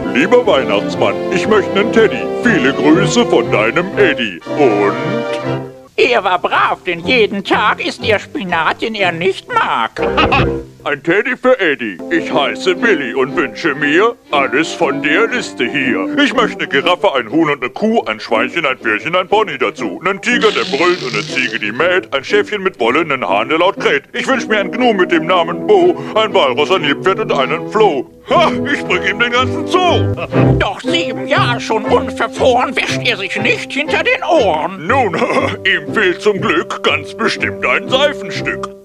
lieber Weihnachtsmann, ich möchte einen Teddy. Viele Grüße von deinem Eddie. Und... Er war brav, denn jeden Tag isst er Spinat, den er nicht mag. Ein Teddy für Eddie. Ich heiße Willi und wünsche mir alles von der Liste hier. Ich möchte eine Giraffe, ein Huhn und eine Kuh, ein Schweinchen, ein Pferdchen, ein Pony dazu. Einen Tiger, der brüllt und eine Ziege, die mäht, ein Schäfchen mit Wolle, einen Hahn, der laut kräht. Ich wünsche mir einen Gnu mit dem Namen Bo, ein Walross, ein Nilpferd und einen Floh. Ha, ich bring ihm den ganzen Zoo. Doch 7 Jahre schon unverfroren wäscht er sich nicht hinter den Ohren. Nun, ihm fehlt zum Glück ganz bestimmt ein Seifenstück.